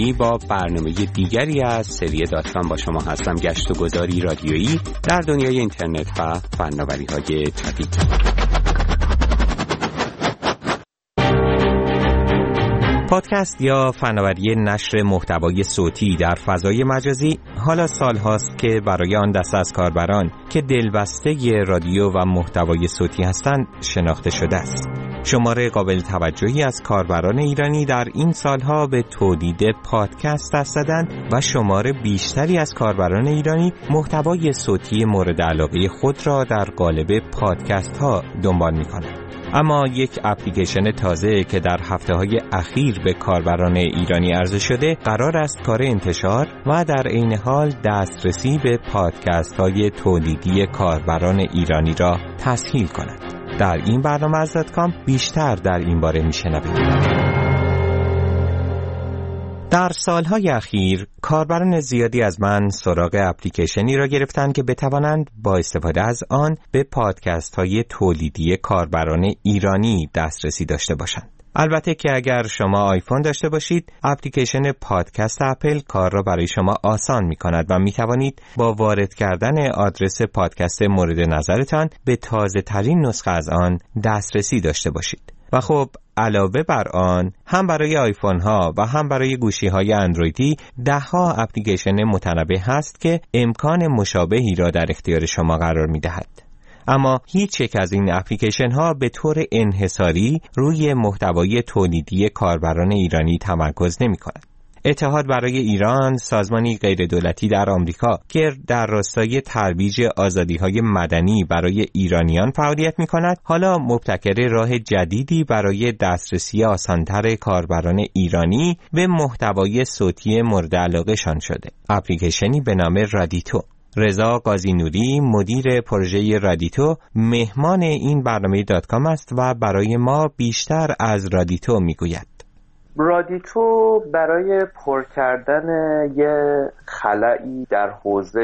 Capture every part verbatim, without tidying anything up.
نوری با برنامه دیگری از سری دات کام با شما هستم. گشت و گذاری رادیویی در دنیای اینترنت و فناوری‌های جدید. پادکست یا فناوری نشر محتوای صوتی در فضای مجازی حالا سال هاست که برای آن دسته از کاربران که دلبسته رادیو و محتوای صوتی هستند شناخته شده است. شمار قابل توجهی از کاربران ایرانی در این سالها به تولید پادکست دست زدند و شمار بیشتری از کاربران ایرانی محتوای صوتی مورد علاقه خود را در قالب پادکست ها دنبال می‌کنند. اما یک اپلیکیشن تازه که در هفته‌های اخیر به کاربران ایرانی عرضه شده قرار است کار انتشار و در عین حال دسترسی به پادکست‌های تولیدی کاربران ایرانی را تسهیل کند. در این برنامه از دات کام بیشتر در این باره می‌شنوید. در سالهای اخیر کاربران زیادی از من سراغ اپلیکیشنی را گرفتند که بتوانند با استفاده از آن به پادکست های تولیدی کاربران ایرانی دسترسی داشته باشند. البته که اگر شما آیفون داشته باشید، اپلیکیشن پادکست اپل کار را برای شما آسان می کند و می توانید با وارد کردن آدرس پادکست مورد نظرتان به تازه ترین نسخه از آن دسترسی داشته باشید. و خب علاوه بر آن هم برای آیفون ها و هم برای گوشی های اندرویدی ده ها اپلیکیشن متنوع هست که امکان مشابهی را در اختیار شما قرار می دهد. اما هیچ یک از این اپلیکیشن ها به طور انحصاری روی محتوای تولیدی کاربران ایرانی تمرکز نمی کند. اتحاد برای ایران، سازمانی غیردولتی در آمریکا که در راستای ترویج آزادی‌های مدنی برای ایرانیان فعالیت می‌کند، حالا مبتکر راه جدیدی برای دسترسی آسان‌تر کاربران ایرانی به محتوای صوتی مورد علاقه‌شان شده. اپلیکیشنی به نام رادیتو. رضا قاضی نوری مدیر پروژه رادیتو مهمان این برنامه دات کام است و برای ما بیشتر از رادیتو می‌گوید. رادیتو برای پر کردن یه خلایی در حوزه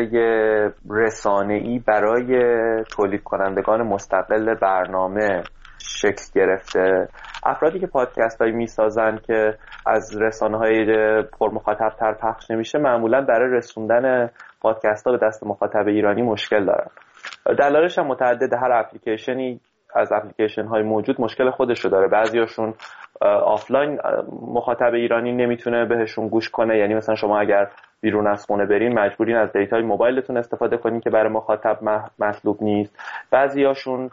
رسانه‌ای برای تولید کنندگان مستقل برنامه شکل گرفته. افرادی که پادکست هایی میسازن که از رسانه های پر مخاطب تر پخش نمیشه معمولا برای رسوندن پادکست ها به دست مخاطب ایرانی مشکل دارن. دلایلش هم متعدد. هر اپلیکیشنی از اپلیکیشن های موجود مشکل خودشو داره. بعضیاشون آفلاین مخاطب ایرانی نمیتونه بهشون گوش کنه، یعنی مثلا شما اگر بیرون از خونه برین مجبورین از دیتای موبایلتون استفاده کنین که برای مخاطب مطلوب نیست. بعضیاشون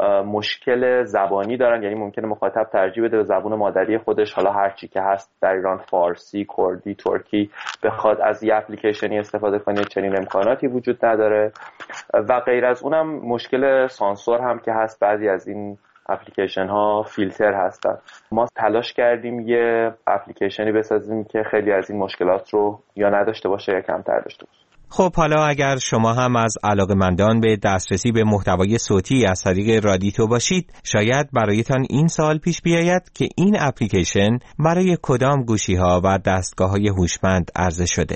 مشکل زبانی دارن، یعنی ممکنه مخاطب ترجیح بده به زبان مادری خودش، حالا هر چی که هست در ایران، فارسی، کردی، ترکی، بخواد از یه اپلیکیشنی استفاده کنه چنین امکاناتی وجود نداره. و غیر از اونم مشکل سانسور هم که هست، بعضی از این اپلیکیشن ها فیلتر هستن. ما تلاش کردیم یه اپلیکیشنی بسازیم که خیلی از این مشکلات رو یا نداشته باشه یا کمتر داشته باشه. خب حالا اگر شما هم از علاقه‌مندان به دسترسی به محتوای صوتی از طریق رادیتو باشید، شاید برایتان این سوال پیش بیاید که این اپلیکیشن برای کدام گوشی‌ها و دستگاه‌های هوشمند عرضه شده؟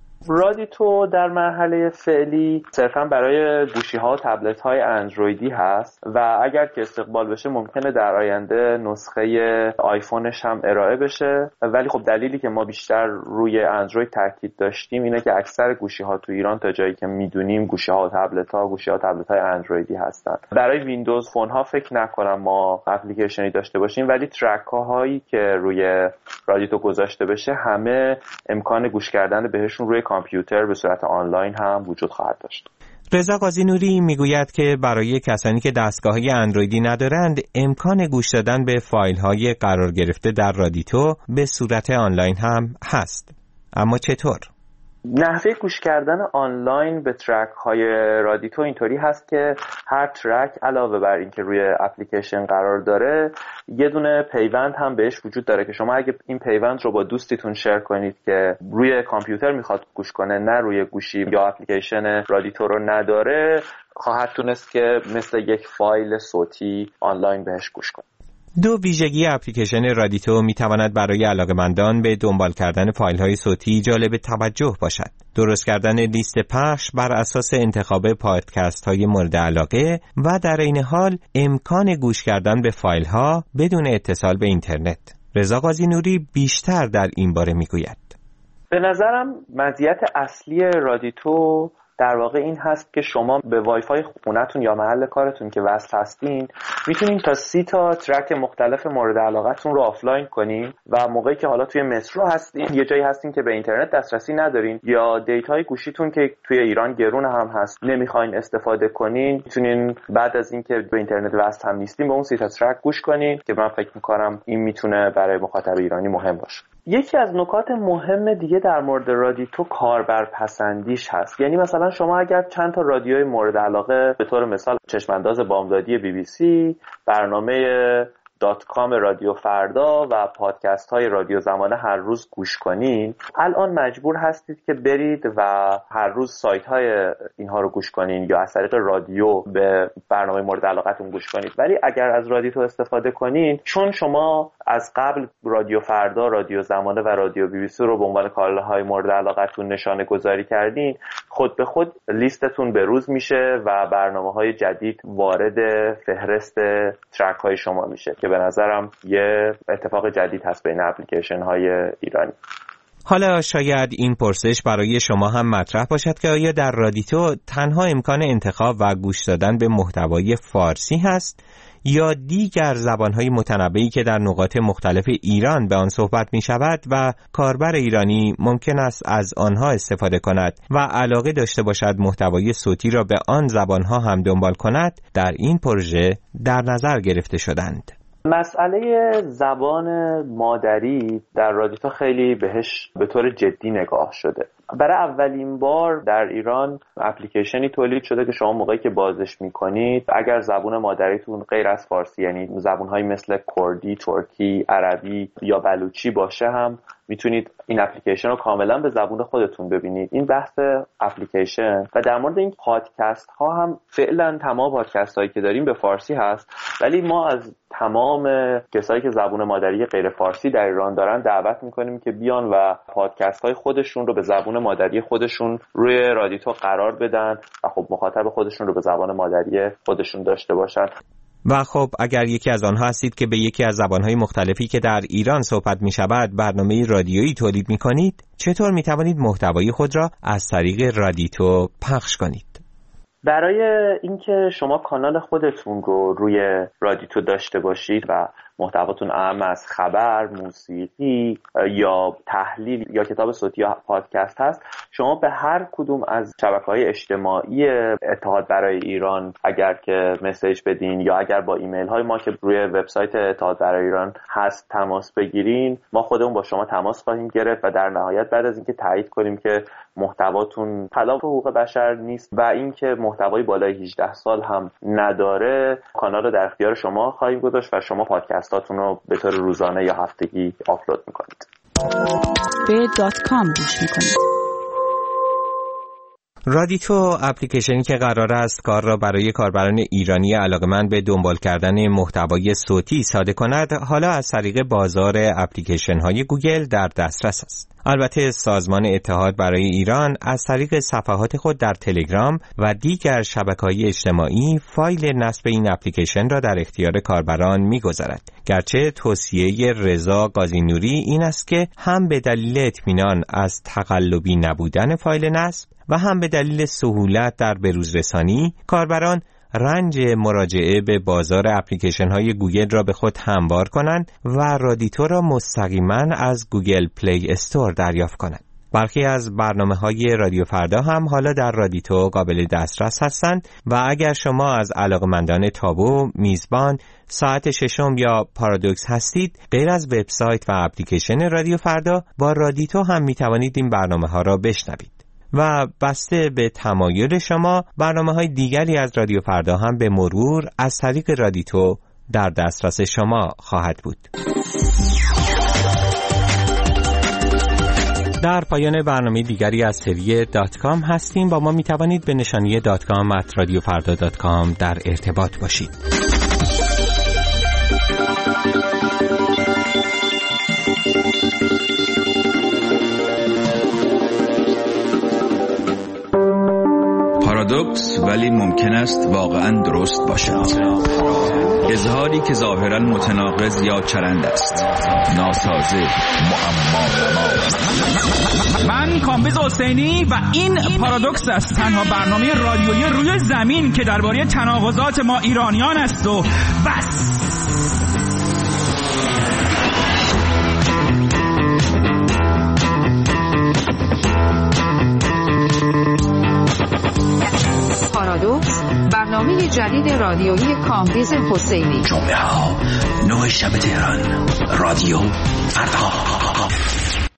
رادیتو در مرحله فعلی صرفاً برای گوشی‌ها و تبلت‌های اندرویدی هست و اگر که استقبال بشه ممکنه در آینده نسخه آیفونش هم ارائه بشه. ولی خب دلیلی که ما بیشتر روی اندروید تاکید داشتیم اینه که اکثر گوشی‌ها تو ایران تا جایی که میدونیم گوشی‌ها و تبلت‌ها گوشی‌ها و تبلت‌های اندرویدی هستن. برای ویندوز فون‌ها فکر نکنم ما اپلیکیشنی داشته باشیم، ولی ترک‌هایی که روی رادیتو گذاشته بشه همه امکان گوش کردن بهشون روی کامپیوتر به صورت آنلاین هم وجود خواهد داشت. رضا قاضی نوری میگوید که برای کسانی که دستگاه‌های اندرویدی ندارند امکان گوش دادن به فایل‌های قرار گرفته در رادیتو به صورت آنلاین هم هست. اما چطور؟ نحوه گوش کردن آنلاین به ترک های رادیتو اینطوری هست که هر ترک علاوه بر این که روی اپلیکیشن قرار داره یه دونه پیوند هم بهش وجود داره که شما اگه این پیوند رو با دوستیتون شیر کنید که روی کامپیوتر میخواد گوش کنه، نه روی گوشی یا اپلیکیشن رادیتو رو نداره، خواهد تونست که مثل یک فایل صوتی آنلاین بهش گوش کنه. دو ویژگی اپلیکیشن رادیتو میتواند برای علاقه‌مندان به دنبال کردن فایل‌های صوتی جالب توجه باشد. درست کردن لیست پخش بر اساس انتخاب پادکست‌های مورد علاقه و در این حال امکان گوش کردن به فایل‌ها بدون اتصال به اینترنت. رضا قاضی نوری بیشتر در این باره میگوید. به نظرم مزیت اصلی رادیتو در واقع این هست که شما به وای فای خونتون یا محل کارتون که وصل هستین میتونین تا سی تا ترک مختلف مورد علاقتون رو آفلاین کنین و موقعی که حالا توی مترو هستین، یه جایی هستین که به اینترنت دسترسی ندارین یا دیتای گوشیتون که توی ایران گرون هم هست نمیخواین استفاده کنین، میتونین بعد از اینکه به اینترنت وصل هم نیستین به اون سی تا ترک گوش کنین که من فکر میکنم این میتونه برای مخاطب ایرانی مهم باشه. یکی از نکات مهم دیگه در مورد رادیتو کاربرپسندیش هست. یعنی مثلا شما اگر چند تا رادیوی مورد علاقه به طور مثال چشمانداز بامدادی بی بی سی، برنامه دات کام رادیو فردا و پادکست های رادیو زمانه هر روز گوش کنین، الان مجبور هستید که برید و هر روز سایت های اینها رو گوش کنین یا از طریق رادیو به برنامه مورد علاقتون گوش کنید. ولی اگر از رادیو استفاده کنین، چون شما از قبل رادیو فردا، رادیو زمانه و رادیو بی بی سی رو به عنوان کانال‌های مورد علاقتون نشانه گذاری کردین، خود به خود لیستتون بروز میشه و برنامه‌های جدید وارد فهرست ترک های شما میشه که به نظرم یه اتفاق جدید هست بین اپلیکیشن های ایرانی. حالا شاید این پرسش برای شما هم مطرح باشد که آیا در رادیتو تنها امکان انتخاب و گوش دادن به محتوای فارسی هست یا دیگر زبان‌های متنوعی که در نقاط مختلف ایران به آن صحبت می‌شود و کاربر ایرانی ممکن است از آنها استفاده کند و علاقه داشته باشد محتوای صوتی را به آن زبان‌ها هم دنبال کند، در این پروژه در نظر گرفته شدند. مسئله زبان مادری در رادیتو خیلی بهش به طور جدی نگاه شده. برای اولین بار در ایران اپلیکیشنی تولید شده که شما موقعی که بازش میکنید اگر زبان مادریتون غیر از فارسی، یعنی زبان‌هایی مثل کردی، ترکی، عربی یا بلوچی باشه هم میتونید این اپلیکیشن رو کاملا به زبان خودتون ببینید. این بحث اپلیکیشن. و در مورد این پادکست ها هم فعلا تمام پادکست هایی که داریم به فارسی هست، ولی ما از تمام کسایی که زبان مادری غیر فارسی در ایران دارن دعوت میکنیم که بیان و پادکست های خودشون رو به زبان مادری خودشون روی رادیتو قرار بدن و خب مخاطب خودشون رو به زبان مادری خودشون داشته باشن. و خب اگر یکی از آنها هستید که به یکی از زبانهای مختلفی که در ایران صحبت می شود برنامه رادیویی تولید می کنید، چطور می توانید محتوای خود را از طریق رادیتو پخش کنید؟ برای اینکه شما کانال خودتون رو روی رادیتو داشته باشید و محتواتون اهم از خبر، موسیقی یا تحلیل یا کتاب صوتی یا پادکست هست، شما به هر کدوم از شبکه‌های اجتماعی اتحاد برای ایران اگر که مسیج بدین یا اگر با ایمیل های ما که روی وبسایت اتحاد برای ایران هست تماس بگیرین، ما خودمون با شما تماس خواهیم گرفت و در نهایت بعد از اینکه تایید کنیم که محتواتون خلاف حقوق بشر نیست و اینکه محتوای بالای هجده سال هم نداره، کانال رو در اختیار شما خواهیم گذاشت و شما پادکستاتون رو به طور روزانه یا هفتگی آپلود میکنید. به دات کام گوش میکنید. رادیتو اپلیکیشنی که قرار است کار را برای کاربران ایرانی علاقه‌مند به دنبال کردن محتوای صوتی ساده کند، حالا از طریق بازار اپلیکیشن‌های گوگل در دسترس است. البته سازمان اتحاد برای ایران از طریق صفحات خود در تلگرام و دیگر شبکه‌های اجتماعی فایل نصب این اپلیکیشن را در اختیار کاربران می‌گذارد. گرچه توصیه رضا قاضی‌نوری این است که هم به دلیل اطمینان از تقلبی نبودن فایل نصب و هم به دلیل سهولت در بروزرسانی، کاربران رنج مراجعه به بازار اپلیکیشن‌های گوگل را به خود هموار کنند و رادیتو را مستقیما از گوگل پلی استور دریافت کنند. برخی از برنامه‌های رادیو فردا هم حالا در رادیتو قابل دسترس هستند و اگر شما از علاقه‌مندان تابو، میزبان، ساعت ششم یا پارادوکس هستید، غیر از وبسایت و اپلیکیشن رادیو فردا، با رادیتو هم می‌توانید این برنامه‌ها را بشنوید. و بسته به تمایل شما، برنامه‌های دیگری از رادیو فردا هم به مرور از طریق رادیتو در دسترس شما خواهد بود. در پایان برنامه دیگری از سری دات کام هستیم. با ما می توانید به نشانی دات کام ات رادیو فردا دات کام در ارتباط باشید. پارادوکس ولی ممکن است واقعاً درست باشد. اظهاری که ظاهراً متناقض یا چرند است، ناسازه، معما. من کامبیز حسینی و این پارادوکس است، تنها برنامه رادیویی روی زمین که درباره تناقضات ما ایرانیان است و بس. پارادوکس، برنامه جدید رادیویی کامبیز حسینی. جمعه ها نه شب تهران، رادیو فردا.